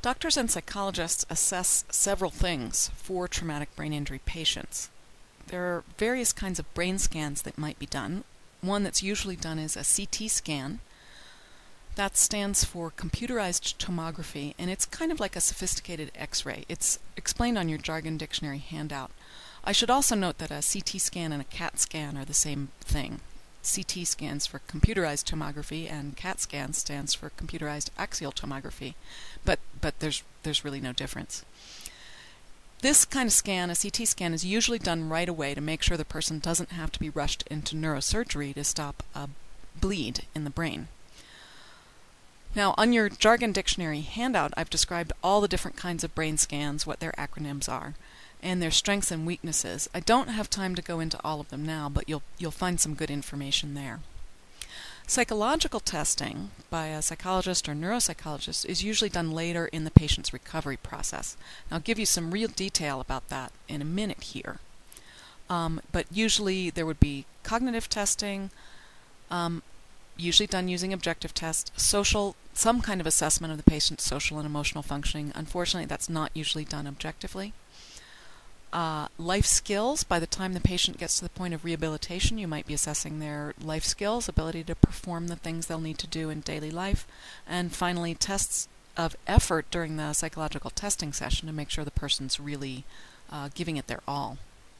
Doctors and psychologists assess several things for traumatic brain injury patients. There are various kinds of brain scans that might be done. One that's usually done is a CT scan. That stands for computerized tomography, and it's kind of like a sophisticated X-ray. It's explained on your Jargon Dictionary handout. I should also note that a CT scan and a CAT scan are the same thing. CT stands for computerized tomography, and CAT scan stands for computerized axial tomography, but there's really no difference. This kind of scan, a CT scan, is usually done right away to make sure the person doesn't have to be rushed into neurosurgery to stop a bleed in the brain. Now, on your Jargon Dictionary handout, I've described all the different kinds of brain scans, what their acronyms are, and their strengths and weaknesses. I don't have time to go into all of them now, but you'll find some good information there. Psychological testing by a psychologist or neuropsychologist is usually done later in the patient's recovery process. And I'll give you some real detail about that in a minute here. But usually there would be cognitive testing, usually done using objective tests, some kind of assessment of the patient's social and emotional functioning. Unfortunately, that's not usually done objectively. Life skills, by the time the patient gets to the point of rehabilitation, you might be assessing their life skills, ability to perform the things they'll need to do in daily life. And finally, tests of effort during the psychological testing session to make sure the person's really giving it their all.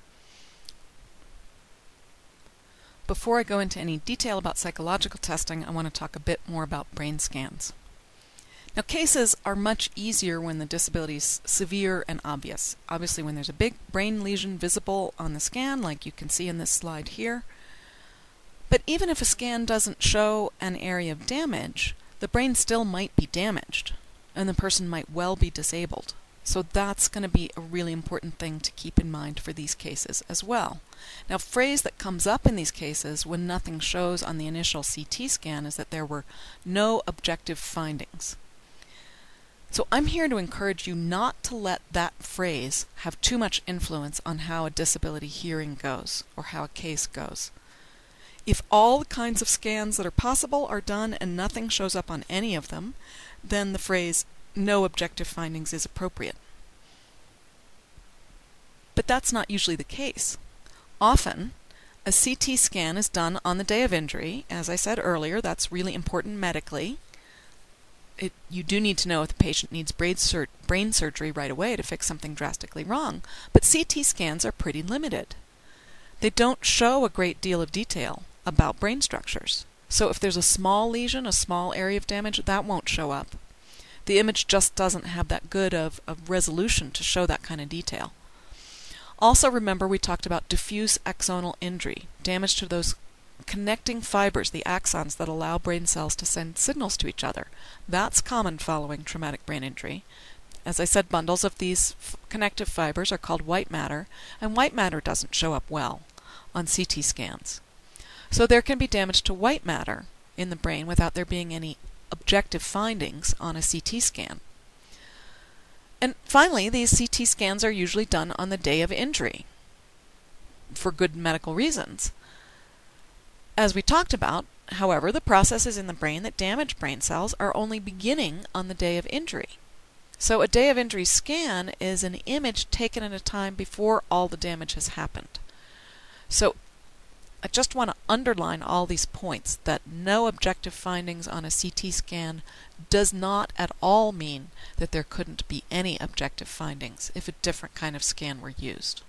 Before I go into any detail about psychological testing, I want to talk a bit more about brain scans. Now, cases are much easier when the disability is severe and obvious. Obviously, when there's a big brain lesion visible on the scan, like you can see in this slide here. But even if a scan doesn't show an area of damage, the brain still might be damaged, and the person might well be disabled. So that's going to be a really important thing to keep in mind for these cases as well. Now, a phrase that comes up in these cases when nothing shows on the initial CT scan is that there were no objective findings. So I'm here to encourage you not to let that phrase have too much influence on how a disability hearing goes or how a case goes. If all the kinds of scans that are possible are done and nothing shows up on any of them, then the phrase no objective findings is appropriate. But that's not usually the case. Often, a CT scan is done on the day of injury. As I said earlier, that's really important medically. You do need to know if the patient needs brain surgery right away to fix something drastically wrong, but CT scans are pretty limited. They don't show a great deal of detail about brain structures. So if there's a small lesion, a small area of damage, that won't show up. The image just doesn't have that good of resolution to show that kind of detail. Also remember we talked about diffuse axonal injury, damage to those connecting fibers, the axons that allow brain cells to send signals to each other. That's common following traumatic brain injury. As I said, bundles of these connective fibers are called white matter, and white matter doesn't show up well on CT scans. So there can be damage to white matter in the brain without there being any objective findings on a CT scan. And finally, these CT scans are usually done on the day of injury for good medical reasons. As we talked about, however, the processes in the brain that damage brain cells are only beginning on the day of injury. So a day of injury scan is an image taken at a time before all the damage has happened. So I just want to underline all these points that no objective findings on a CT scan does not at all mean that there couldn't be any objective findings if a different kind of scan were used.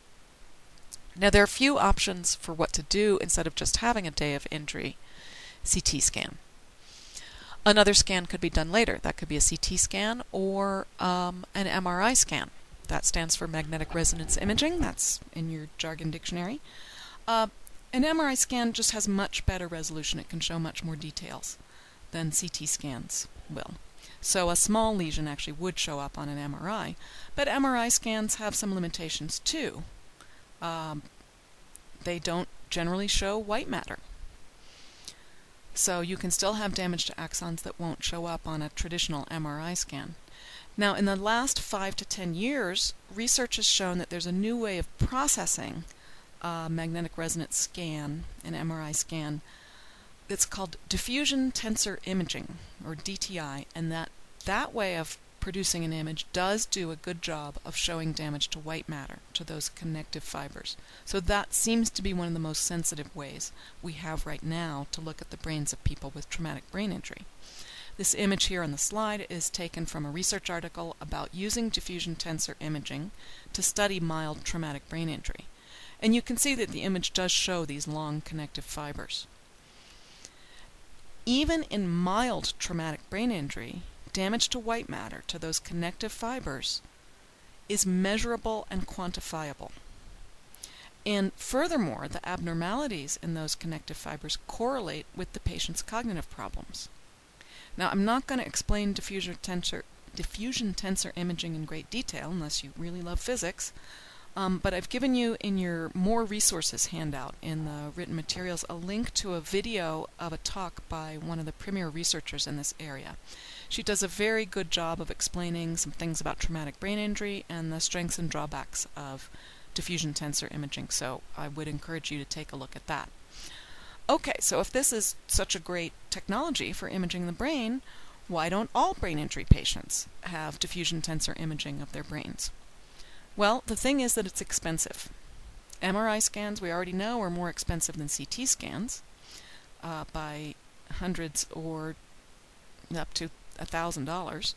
Now, there are a few options for what to do instead of just having a day of injury CT scan. Another scan could be done later. That could be a CT scan or an MRI scan. That stands for magnetic resonance imaging. That's in your Jargon Dictionary. An MRI scan just has much better resolution. It can show much more details than CT scans will. So a small lesion actually would show up on an MRI. But MRI scans have some limitations too. They don't generally show white matter. So you can still have damage to axons that won't show up on a traditional MRI scan. Now, in the last 5 to 10 years, research has shown that there's a new way of processing a magnetic resonance scan, an MRI scan, that's called diffusion tensor imaging, or DTI, and that way of producing an image does do a good job of showing damage to white matter, to those connective fibers. So that seems to be one of the most sensitive ways we have right now to look at the brains of people with traumatic brain injury. This image here on the slide is taken from a research article about using diffusion tensor imaging to study mild traumatic brain injury. And you can see that the image does show these long connective fibers. Even in mild traumatic brain injury, damage to white matter, to those connective fibers, is measurable and quantifiable. And furthermore, the abnormalities in those connective fibers correlate with the patient's cognitive problems. Now, I'm not going to explain diffusion tensor imaging in great detail unless you really love physics, but I've given you in your More Resources handout in the written materials a link to a video of a talk by one of the premier researchers in this area. She does a very good job of explaining some things about traumatic brain injury and the strengths and drawbacks of diffusion tensor imaging, so I would encourage you to take a look at that. Okay, so if this is such a great technology for imaging the brain, why don't all brain injury patients have diffusion tensor imaging of their brains? Well, the thing is that it's expensive. MRI scans, we already know, are more expensive than CT scans by hundreds or up to $1,000.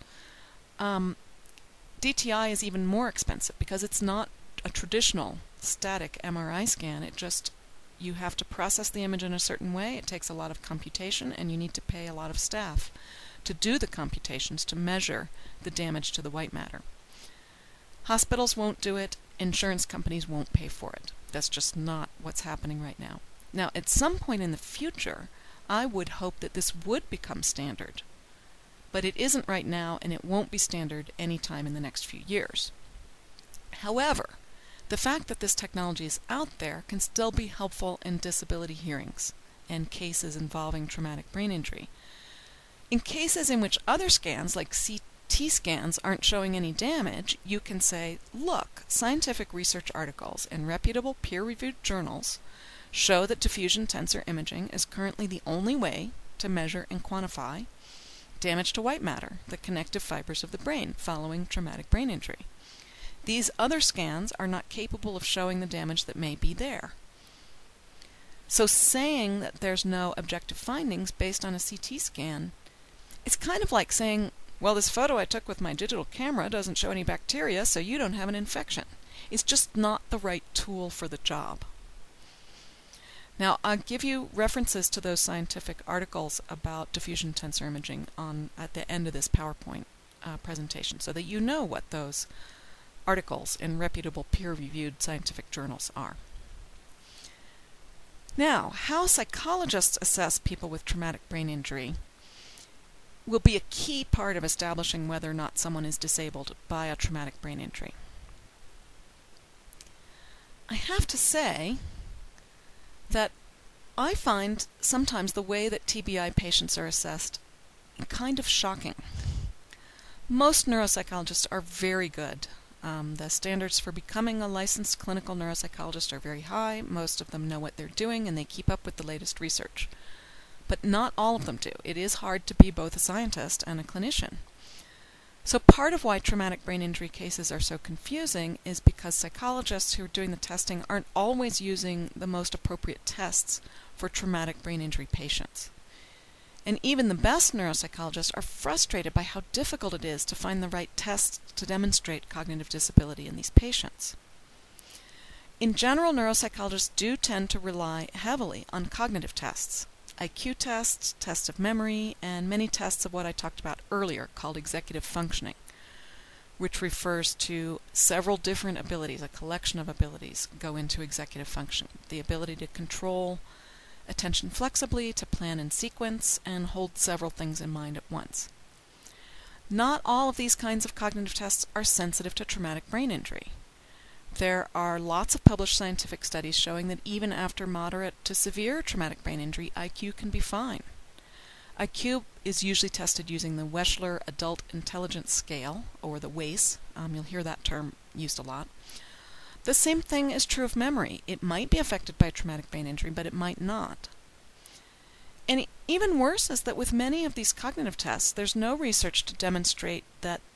DTI is even more expensive because it's not a traditional static MRI scan. You have to process the image in a certain way. It takes a lot of computation, and you need to pay a lot of staff to do the computations to measure the damage to the white matter. Hospitals won't do it. Insurance companies won't pay for it. That's just not what's happening right now. Now, at some point in the future, I would hope that this would become standard. But it isn't right now, and it won't be standard anytime in the next few years. However, the fact that this technology is out there can still be helpful in disability hearings and cases involving traumatic brain injury. In cases in which other scans, like CT scans, aren't showing any damage, you can say, look, scientific research articles in reputable peer-reviewed journals show that diffusion tensor imaging is currently the only way to measure and quantify damage to white matter, the connective fibers of the brain, following traumatic brain injury. These other scans are not capable of showing the damage that may be there. So saying that there's no objective findings based on a CT scan, it's kind of like saying, well, this photo I took with my digital camera doesn't show any bacteria, so you don't have an infection. It's just not the right tool for the job. Now, I'll give you references to those scientific articles about diffusion tensor imaging at the end of this PowerPoint presentation, so that you know what those articles in reputable peer-reviewed scientific journals are. Now, how psychologists assess people with traumatic brain injury will be a key part of establishing whether or not someone is disabled by a traumatic brain injury. I have to say that I find sometimes the way that TBI patients are assessed kind of shocking. Most neuropsychologists are very good. The standards for becoming a licensed clinical neuropsychologist are very high. Most of them know what they're doing, and they keep up with the latest research. But not all of them do. It is hard to be both a scientist and a clinician. So part of why traumatic brain injury cases are so confusing is because psychologists who are doing the testing aren't always using the most appropriate tests for traumatic brain injury patients. And even the best neuropsychologists are frustrated by how difficult it is to find the right tests to demonstrate cognitive disability in these patients. In general, neuropsychologists do tend to rely heavily on cognitive tests. IQ tests, tests of memory, and many tests of what I talked about earlier called executive functioning, which refers to several different abilities, a collection of abilities go into executive function. The ability to control attention flexibly, to plan in sequence, and hold several things in mind at once. Not all of these kinds of cognitive tests are sensitive to traumatic brain injury. There are lots of published scientific studies showing that even after moderate to severe traumatic brain injury, IQ can be fine. IQ is usually tested using the Wechsler Adult Intelligence Scale, or the WAIS. You'll hear that term used a lot. The same thing is true of memory. It might be affected by traumatic brain injury, but it might not. And even worse is that with many of these cognitive tests, there's no research to demonstrate that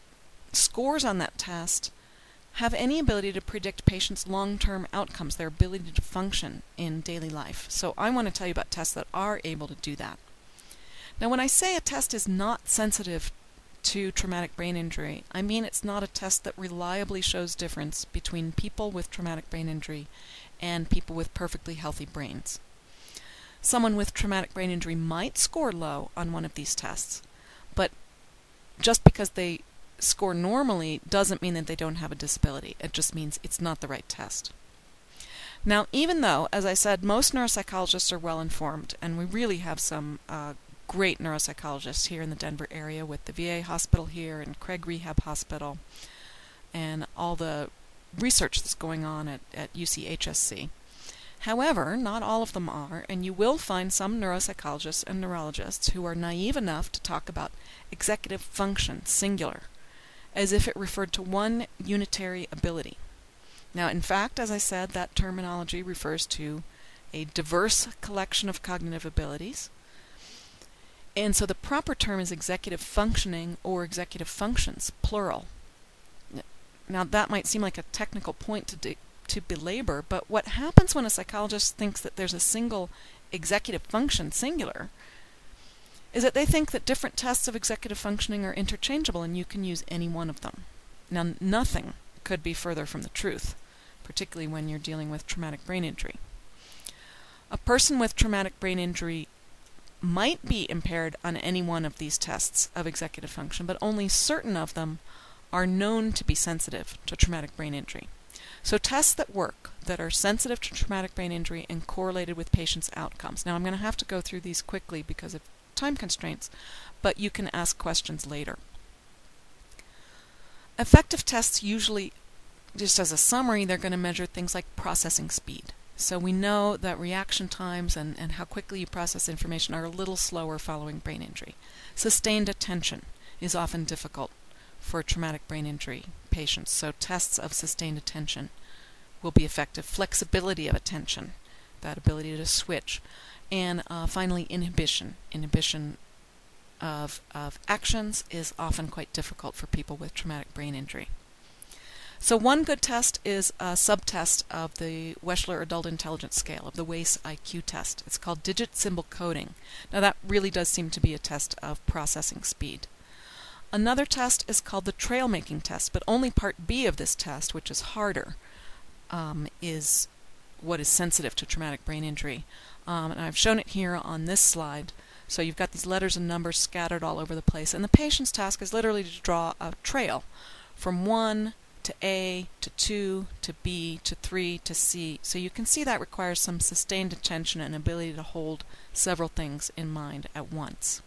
scores on that test have any ability to predict patients' long-term outcomes, their ability to function in daily life. So I want to tell you about tests that are able to do that. Now, when I say a test is not sensitive to traumatic brain injury, I mean it's not a test that reliably shows difference between people with traumatic brain injury and people with perfectly healthy brains. Someone with traumatic brain injury might score low on one of these tests, but just because they score normally doesn't mean that they don't have a disability. It just means it's not the right test. Now, even though, as I said, most neuropsychologists are well informed, and we really have some great neuropsychologists here in the Denver area with the VA hospital here and Craig Rehab Hospital and all the research that's going on at UCHSC. However, not all of them are, and you will find some neuropsychologists and neurologists who are naive enough to talk about executive function, singular, as if it referred to one unitary ability. Now, in fact, as I said, that terminology refers to a diverse collection of cognitive abilities, and so the proper term is executive functioning or executive functions, plural. Now, that might seem like a technical point to belabor, but what happens when a psychologist thinks that there's a single executive function, singular, is that they think that different tests of executive functioning are interchangeable and you can use any one of them. Now, nothing could be further from the truth, particularly when you're dealing with traumatic brain injury. A person with traumatic brain injury might be impaired on any one of these tests of executive function, but only certain of them are known to be sensitive to traumatic brain injury. So tests that work, that are sensitive to traumatic brain injury and correlated with patients' outcomes. Now, I'm going to have to go through these quickly because of time constraints, but you can ask questions later. Effective tests usually, just as a summary, they're going to measure things like processing speed. So we know that reaction times and how quickly you process information are a little slower following brain injury. Sustained attention is often difficult for traumatic brain injury patients, so tests of sustained attention will be effective. Flexibility of attention, that ability to switch. And finally, inhibition. Inhibition of actions is often quite difficult for people with traumatic brain injury. So one good test is a subtest of the Wechsler Adult Intelligence Scale, of the WAIS IQ test. It's called digit symbol coding. Now that really does seem to be a test of processing speed. Another test is called the trail making test, but only part B of this test, which is harder, is what is sensitive to traumatic brain injury. And I've shown it here on this slide. So you've got these letters and numbers scattered all over the place, and the patient's task is literally to draw a trail from 1 to A to 2 to B to 3 to C. So you can see that requires some sustained attention and ability to hold several things in mind at once.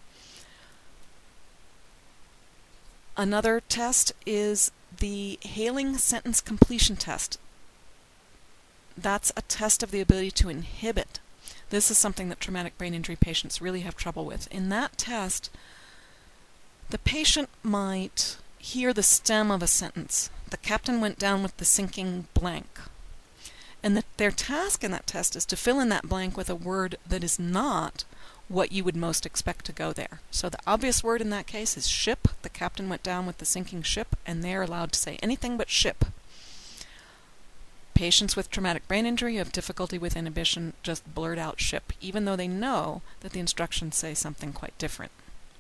Another test is the Hailing Sentence Completion Test. That's a test of the ability to inhibit. This is something that traumatic brain injury patients really have trouble with. In that test, the patient might hear the stem of a sentence. The captain went down with the sinking blank. And their task in that test is to fill in that blank with a word that is not what you would most expect to go there. So the obvious word in that case is ship. The captain went down with the sinking ship, and they're allowed to say anything but ship. Patients with traumatic brain injury who have difficulty with inhibition just blurt out ship, even though they know that the instructions say something quite different.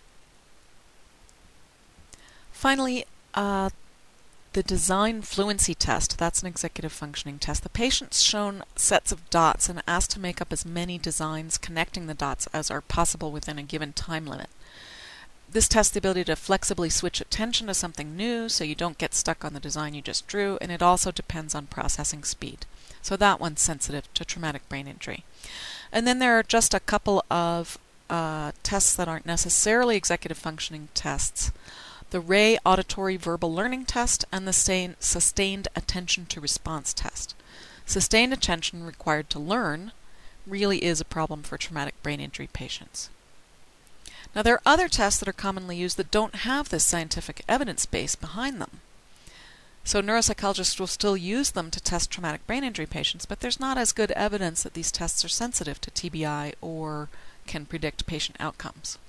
Finally, the design fluency test. That's an executive functioning test. The patient's shown sets of dots and asked to make up as many designs connecting the dots as are possible within a given time limit. This tests the ability to flexibly switch attention to something new so you don't get stuck on the design you just drew, and it also depends on processing speed. So that one's sensitive to traumatic brain injury. And then there are just a couple of tests that aren't necessarily executive functioning tests. The Ray Auditory Verbal Learning Test and the Sustained Attention to Response Test. Sustained attention required to learn really is a problem for traumatic brain injury patients. Now, there are other tests that are commonly used that don't have this scientific evidence base behind them. So neuropsychologists will still use them to test traumatic brain injury patients, but there's not as good evidence that these tests are sensitive to TBI or can predict patient outcomes.